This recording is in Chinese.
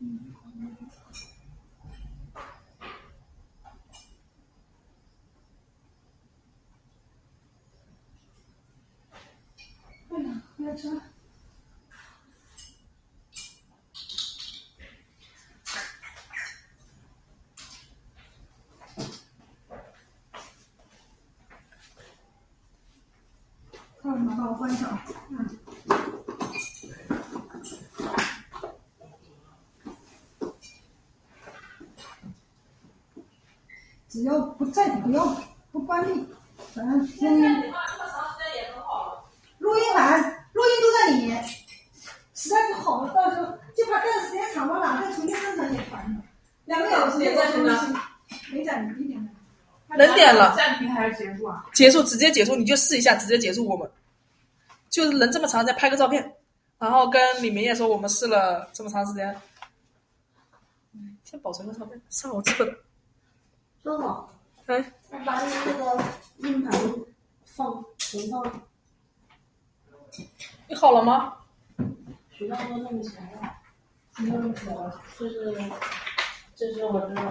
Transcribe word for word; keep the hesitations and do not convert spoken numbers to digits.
哎呀，开车。看妈帮我关上。嗯。只要不再不要不关闭，反正录音。录音完，录音都在里面。实在不好了，到时候就怕待的时间长了啦，再重新生成也烦。两个小时点赞成呢？没点，没点。 能点了。 暂停还是结束啊？ 结束，直接结束，你就试一下，直接结束我们。就是人这么长，再拍个照片，然后跟李明也说我们试了这么长时间。先保存个照片，上我这个。 周总， 哎， 我把你那个硬盘放存放。 你好了吗？ 渠道都弄不起来了，弄不起来了，就是，这是我的。